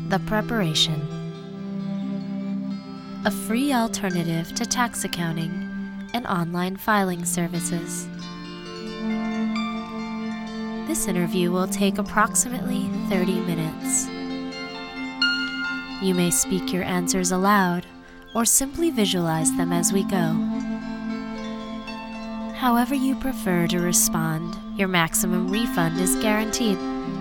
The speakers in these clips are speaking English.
The Preparation, a free alternative to tax accounting and online filing services. This interview will take approximately 30 minutes. You may speak your answers aloud or simply visualize them as we go. However you prefer to respond, your maximum refund is guaranteed.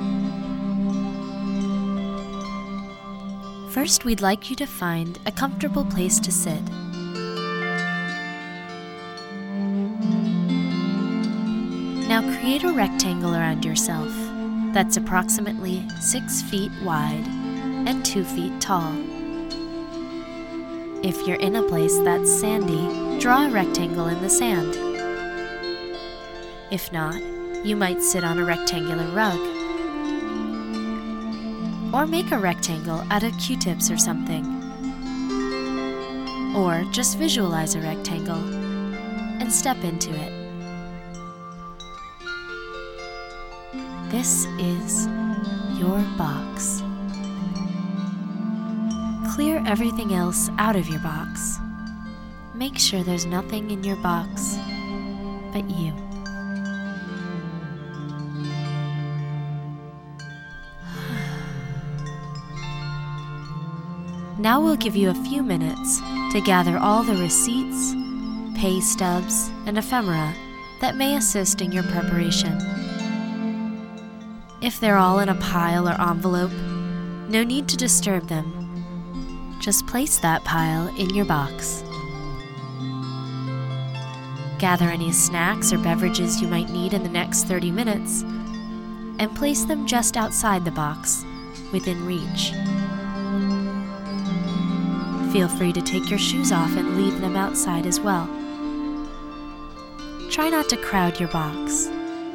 First, we'd like you to find a comfortable place to sit. Now create a rectangle around yourself that's approximately 6 feet wide and 2 feet tall. If you're in a place that's sandy, draw a rectangle in the sand. If not, you might sit on a rectangular rug. Or make a rectangle out of Q-tips or something. Or just visualize a rectangle and step into it. This is your box. Clear everything else out of your box. Make sure there's nothing in your box but you. Now we'll give you a few minutes to gather all the receipts, pay stubs, and ephemera that may assist in your preparation. If they're all in a pile or envelope, no need to disturb them. Just place that pile in your box. Gather any snacks or beverages you might need in the next 30 minutes and place them just outside the box, within reach. Feel free to take your shoes off and leave them outside as well. Try not to crowd your box.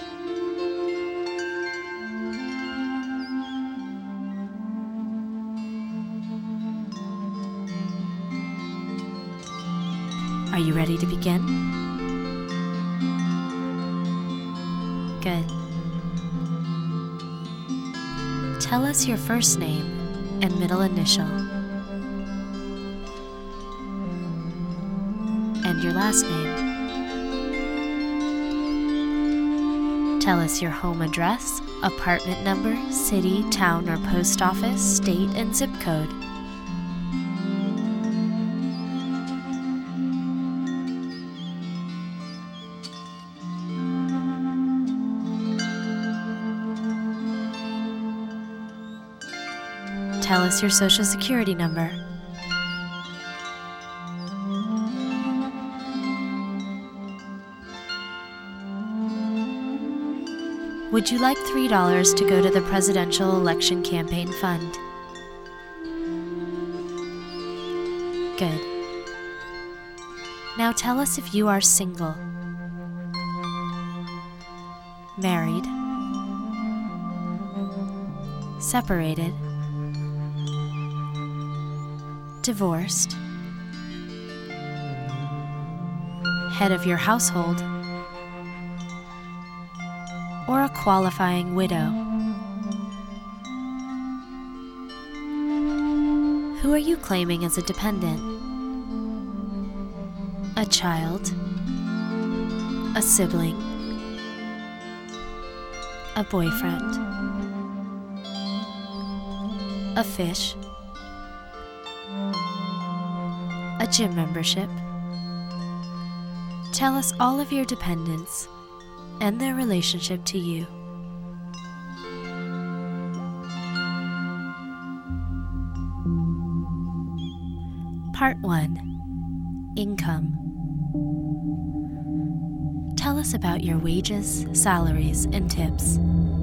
Are you ready to begin? Good. Tell us your first name and middle initial. And your last name. Tell us your home address, apartment number, city, town, or post office, state, and zip code. Tell us your social security number. Would you like $3 to go to the Presidential Election Campaign Fund? Good. Now tell us if you are single, married, separated, divorced, head of your household, or a qualifying widow. Who are you claiming as a dependent? A child, a sibling, a boyfriend, a fish, a gym membership. Tell us all of your dependents and their relationship to you. Part 1. Income. Tell us about your wages, salaries, and tips.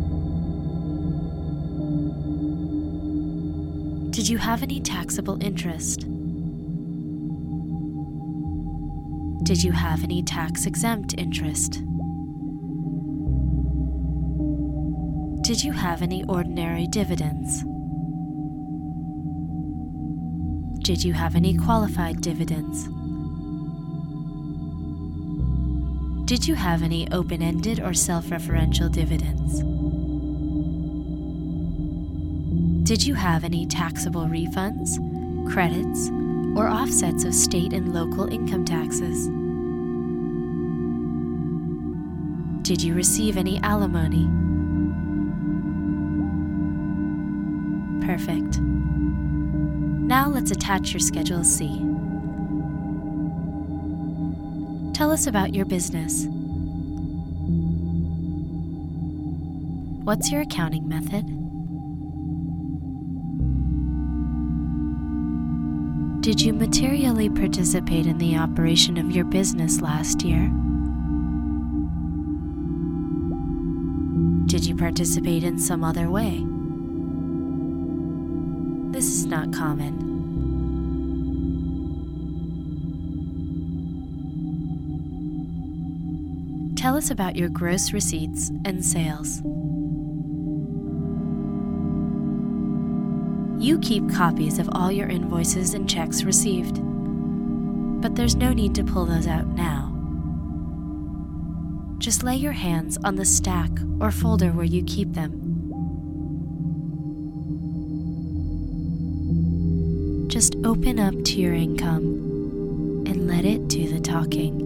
Did you have any taxable interest? Did you have any tax-exempt interest? Did you have any ordinary dividends? Did you have any qualified dividends? Did you have any open-ended or self-referential dividends? Did you have any taxable refunds, credits, or offsets of state and local income taxes? Did you receive any alimony? Perfect. Now let's attach your Schedule C. Tell us about your business. What's your accounting method? Did you materially participate in the operation of your business last year? Did you participate in some other way? This is not common. Tell us about your gross receipts and sales. You keep copies of all your invoices and checks received, but there's no need to pull those out now. Just lay your hands on the stack or folder where you keep them. Just open up to your income and let it do the talking.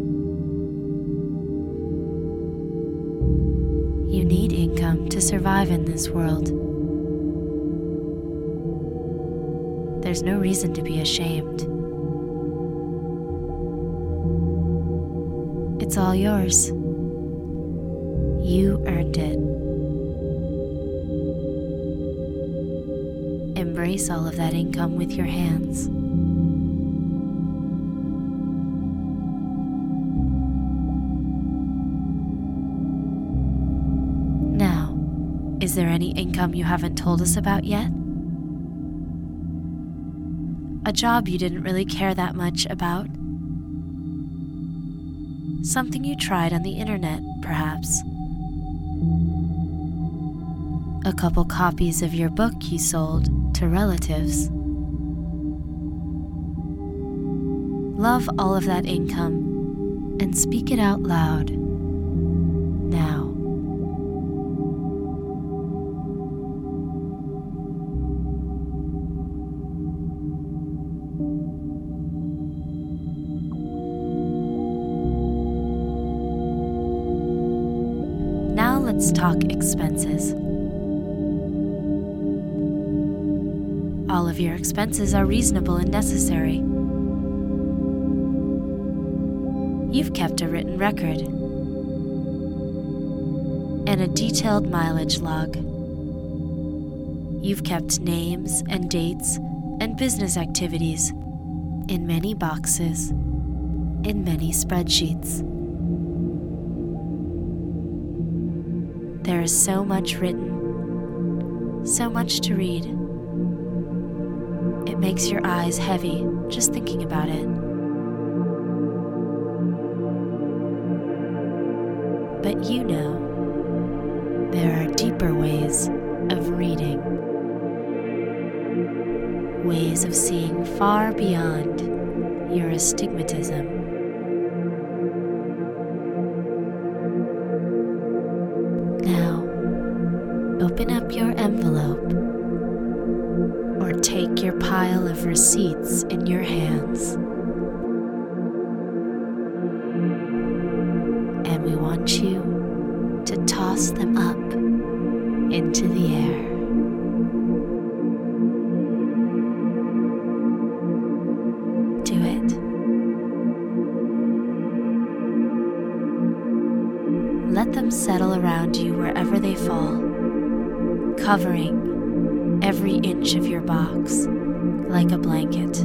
You need income to survive in this world. There's no reason to be ashamed. It's all yours. You earned it. Embrace all of that income with your hands. Now, is there any income you haven't told us about yet? A job you didn't really care that much about? Something you tried on the internet, perhaps? A couple copies of your book you sold to relatives? Love all of that income and speak it out loud now. Now let's talk expenses. All of your expenses are reasonable and necessary. You've kept a written record and a detailed mileage log. You've kept names and dates and business activities in many boxes, in many spreadsheets. There is so much written, so much to read. It makes your eyes heavy just thinking about it. But you know, there are deeper ways of reading. Ways of seeing far beyond your astigmatism. Now, open up your envelope or take your pile of receipts in your hands. And we want you to toss them up into the air. Do it. Let them settle around you wherever they fall, covering every inch of your box like a blanket.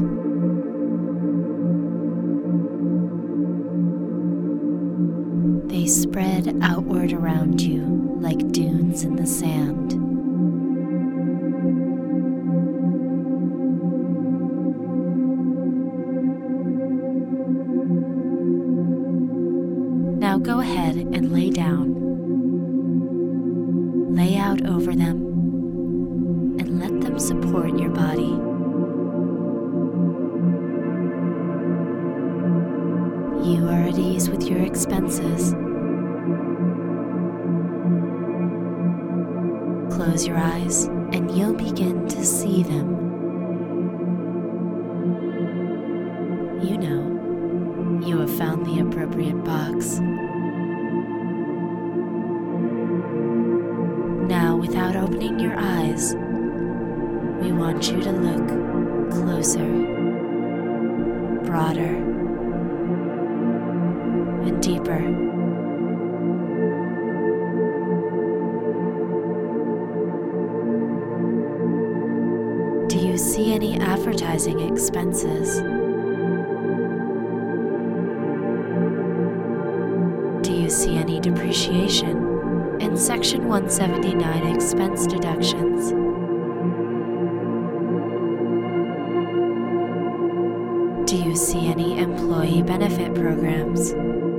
They spread outward around you like dunes in the sand. Now go ahead and lay down. Lay out over them and let them support your body. You are at ease with your expenses. Close your eyes and you'll begin to see them. You know, you have found the appropriate box. Now, without opening your eyes, we want you to look closer, broader, and deeper. Do you see any advertising expenses? Do you see any depreciation in Section 179 expense deductions? Do you see any employee benefit programs?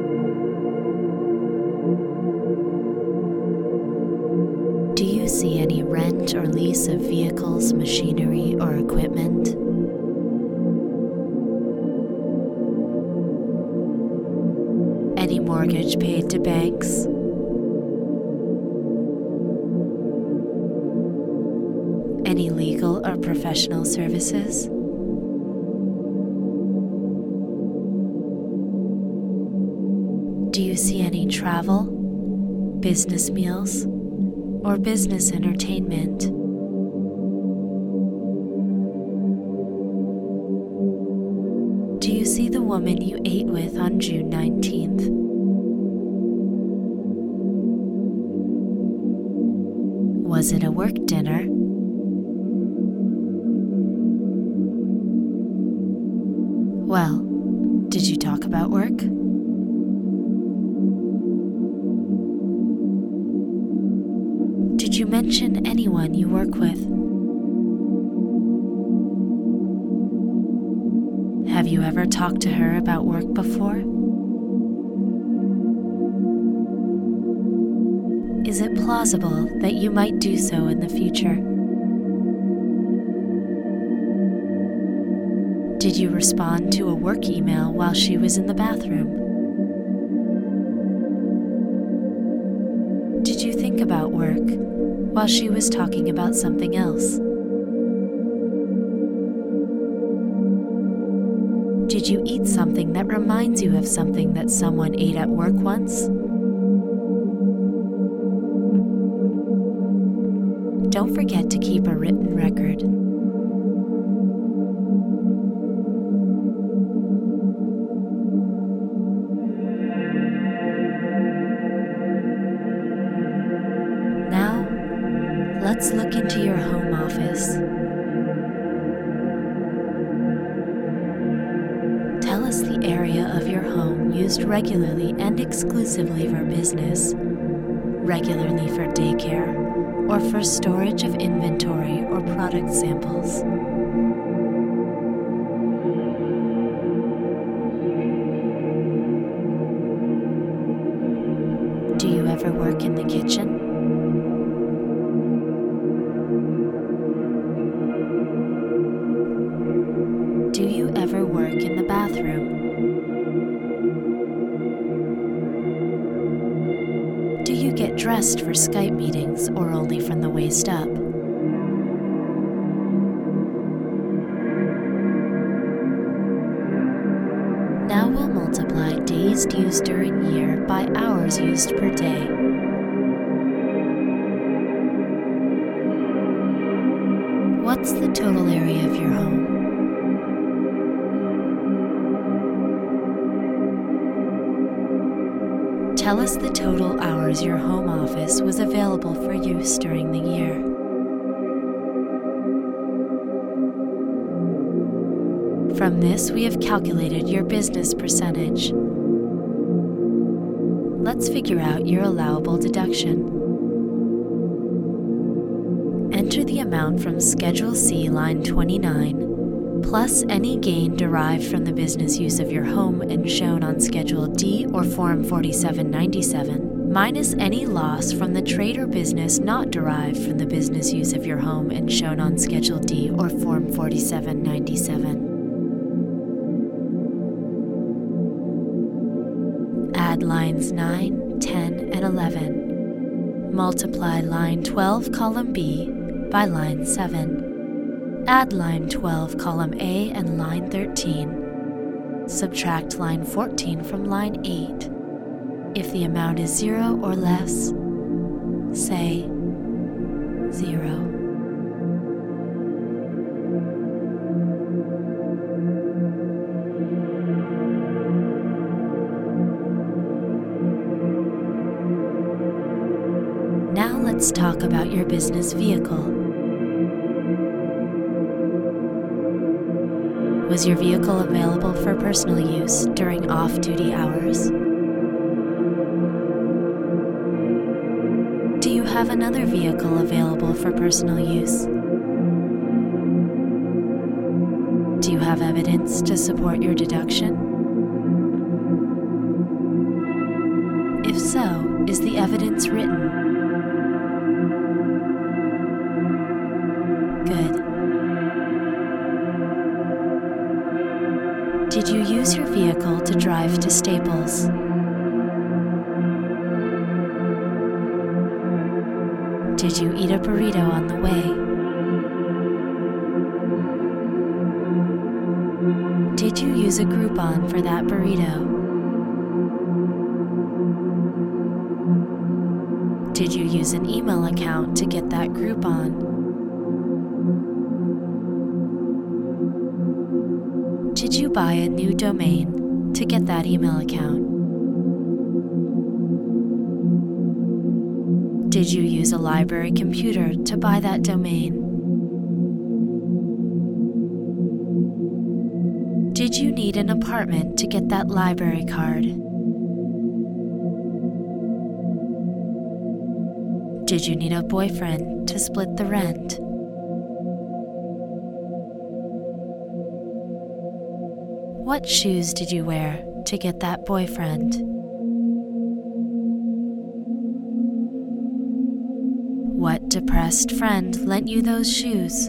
Do you see any rent or lease of vehicles, machinery, or equipment? Any mortgage paid to banks? Any legal or professional services? Do you see any travel, business meals, or business entertainment? Do you see the woman you ate with on June 19th? Was it a work dinner? Well, did you talk about work? Did you mention anyone you work with? Have you ever talked to her about work before? Is it plausible that you might do so in the future? Did you respond to a work email while she was in the bathroom? Did you think about work while she was talking about something else? Did you eat something that reminds you of something that someone ate at work once? Don't forget to keep a written record. Now, let's look into your home office. Tell us the area of your home used regularly and exclusively for business, regularly for daycare, or for storage of inventory or product samples. Do you ever work in the kitchen? Do you ever work in the bathroom? Do you get dressed for Skype meetings or only from the waist up? Now we'll multiply days used during year by hours used per day. What's the total area of your home? Tell us the total hours your home office was available for use during the year. From this, we have calculated your business percentage. Let's figure out your allowable deduction. Enter the amount from Schedule C, line 29, plus any gain derived from the business use of your home and shown on Schedule D or Form 4797, minus any loss from the trade or business not derived from the business use of your home and shown on Schedule D or Form 4797. Add lines 9, 10, and 11. Multiply line 12, column B, by line 7. Add line 12, column A and line 13. Subtract line 14 from line 8. If the amount is 0 or less, say 0. Now let's talk about your business vehicle. Was your vehicle available for personal use during off-duty hours? Do you have another vehicle available for personal use? Do you have evidence to support your deduction? If so, is the evidence written? Good. Did you use your vehicle to drive to Staples? Did you eat a burrito on the way? Did you use a Groupon for that burrito? Did you use an email account to get that Groupon? Did you buy a new domain to get that email account? Did you use a library computer to buy that domain? Did you need an apartment to get that library card? Did you need a boyfriend to split the rent? What shoes did you wear to get that boyfriend? What depressed friend lent you those shoes?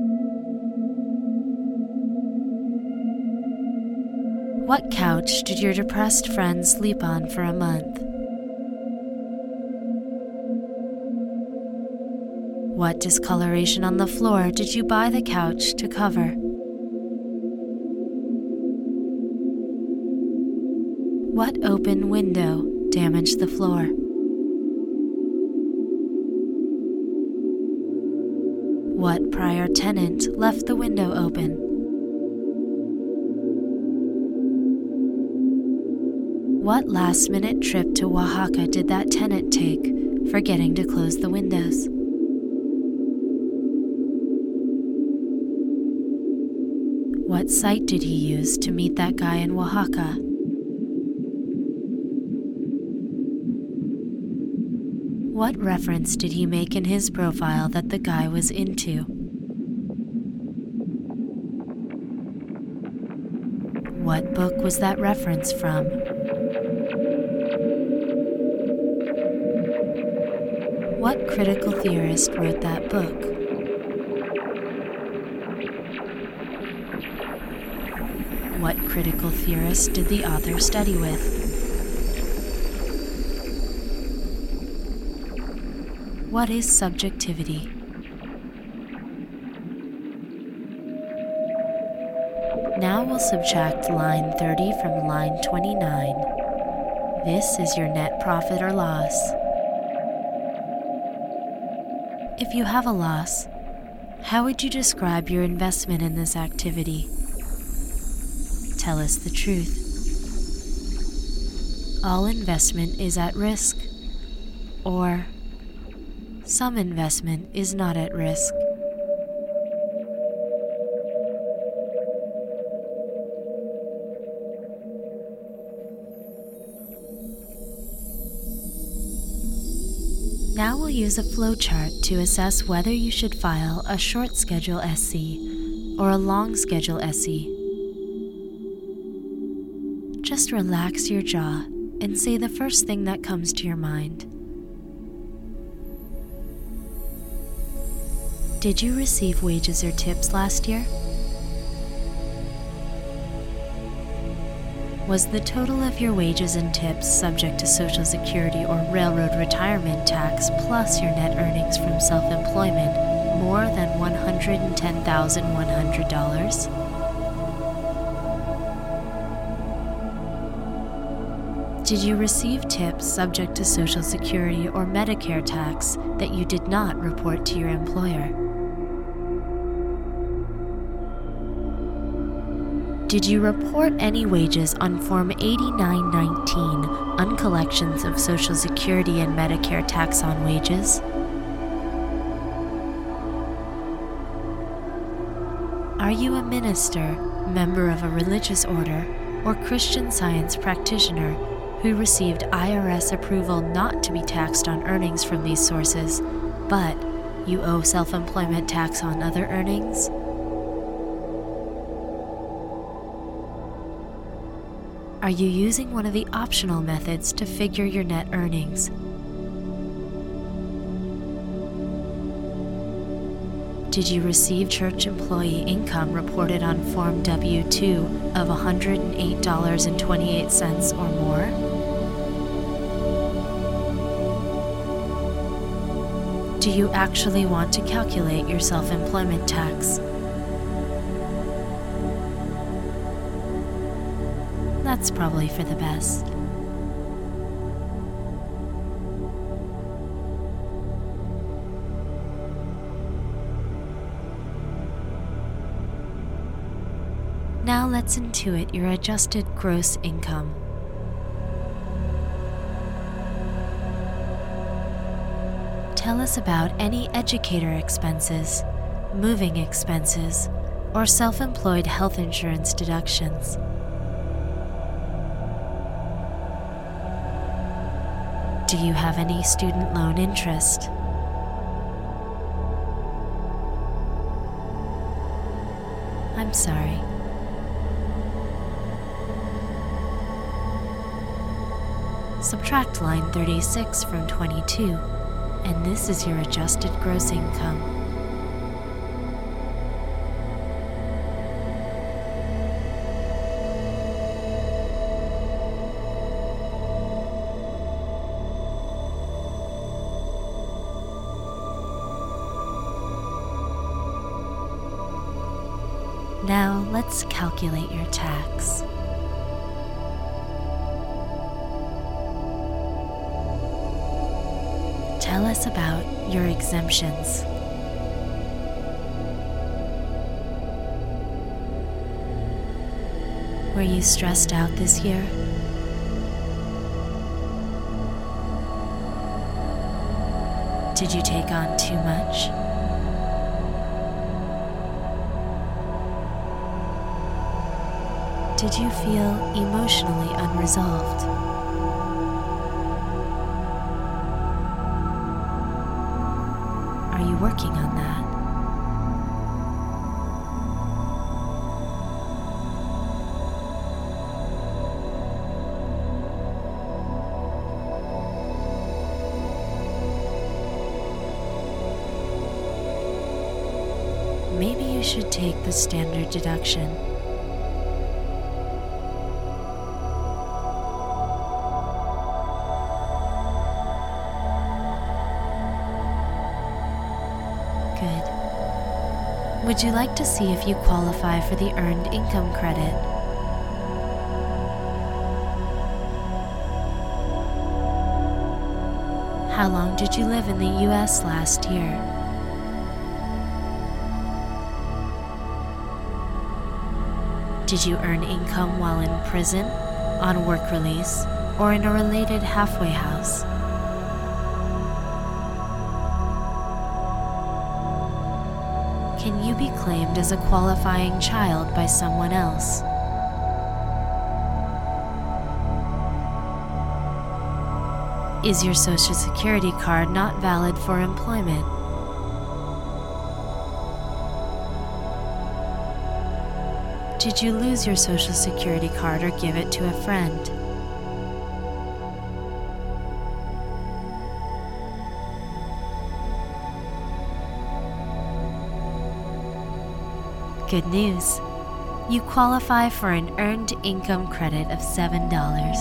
What couch did your depressed friend sleep on for a month? What discoloration on the floor did you buy the couch to cover? What open window damaged the floor? What prior tenant left the window open? What last-minute trip to Oaxaca did that tenant take, forgetting to close the windows? What site did he use to meet that guy in Oaxaca? What reference did he make in his profile that the guy was into? What book was that reference from? What critical theorist wrote that book? What critical theorist did the author study with? What is subjectivity? Now we'll subtract line 30 from line 29. This is your net profit or loss. If you have a loss, how would you describe your investment in this activity? Tell us the truth. All investment is at risk, or some investment is not at risk. Now we'll use a flowchart to assess whether you should file a short schedule SC or a long schedule SC. Just relax your jaw and say the first thing that comes to your mind. Did you receive wages or tips last year? Was the total of your wages and tips subject to Social Security or Railroad retirement tax plus your net earnings from self-employment more than $110,100? Did you receive tips subject to Social Security or Medicare tax that you did not report to your employer? Did you report any wages on Form 8919, uncollections of Social Security and Medicare tax on wages? Are you a minister, member of a religious order, or Christian Science practitioner who received IRS approval not to be taxed on earnings from these sources, but you owe self-employment tax on other earnings? Are you using one of the optional methods to figure your net earnings? Did you receive church employee income reported on Form W-2 of $108.28 or more? Do you actually want to calculate your self-employment tax? That's probably for the best. Now let's intuit your adjusted gross income. Tell us about any educator expenses, moving expenses, or self-employed health insurance deductions. Do you have any student loan interest? I'm sorry. Subtract line 36 from 22, and this is your adjusted gross income. Now let's calculate your tax. Tell us about your exemptions. Were you stressed out this year? Did you take on too much? Did you feel emotionally unresolved? Are you working on that? Maybe you should take the standard deduction. Good. Would you like to see if you qualify for the Earned Income Credit? How long did you live in the U.S. last year? Did you earn income while in prison, on work release, or in a related halfway house? Can you be claimed as a qualifying child by someone else? Is your Social Security card not valid for employment? Did you lose your Social Security card or give it to a friend? Good news. You qualify for an Earned Income Credit of $7.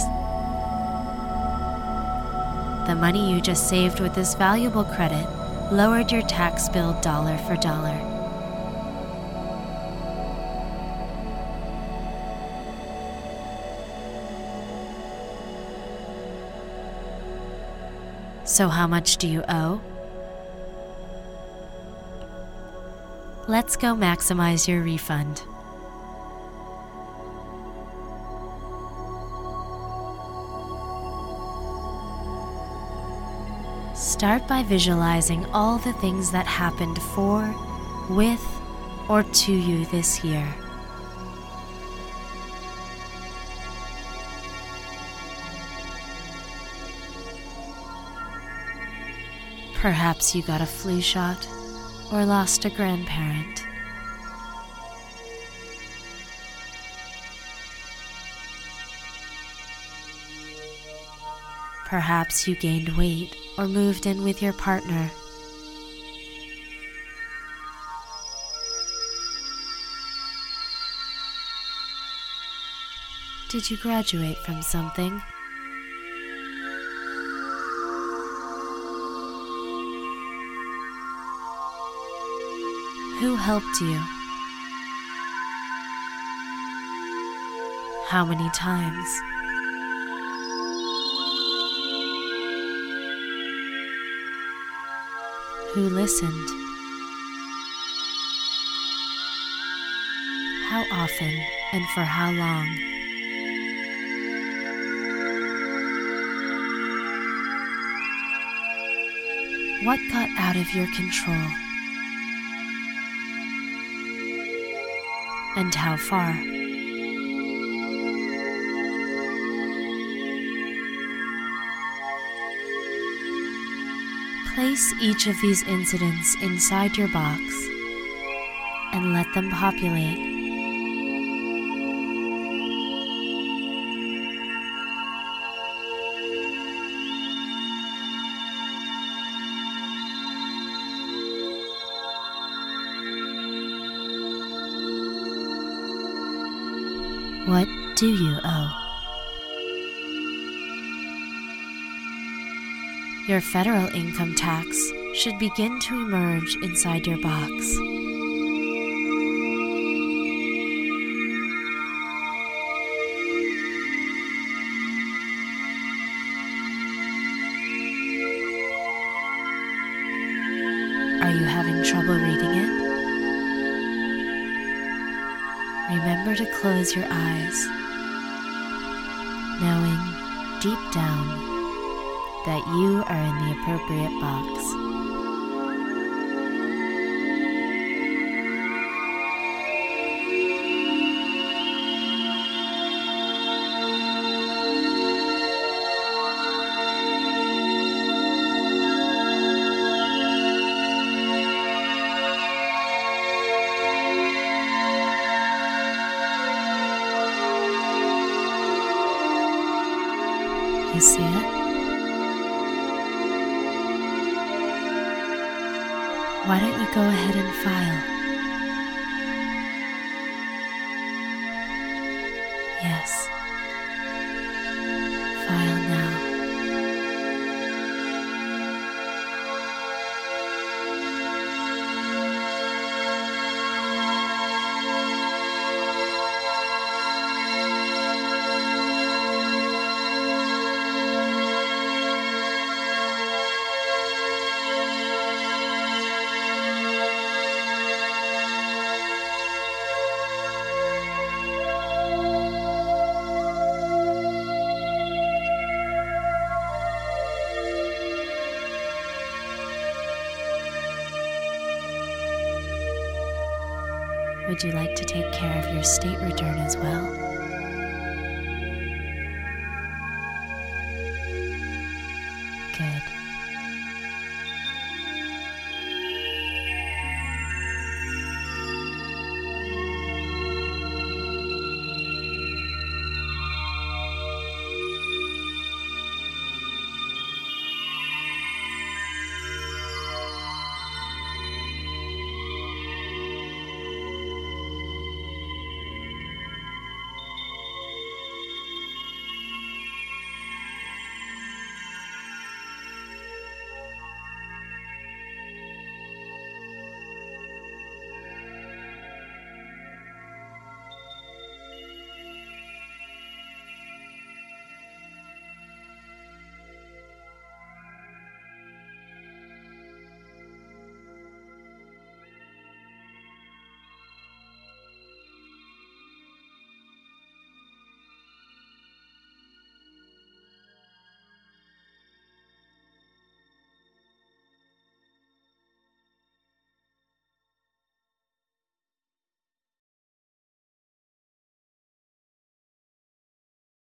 The money you just saved with this valuable credit lowered your tax bill dollar for dollar. So how much do you owe? Let's go maximize your refund. Start by visualizing all the things that happened for, with, or to you this year. Perhaps you got a flu shot or lost a grandparent. Perhaps you gained weight or moved in with your partner. Did you graduate from something? Who helped you? How many times? Who listened? How often and for how long? What got out of your control? And how far? Place each of these incidents inside your box and let them populate. What do you owe? Your federal income tax should begin to emerge inside your box. Are you having trouble reading it? Remember to close your eyes, knowing deep down that you are in the appropriate box. You see it? Why don't you go ahead and file? Yes. File now. Would you like to take care of your state return as well?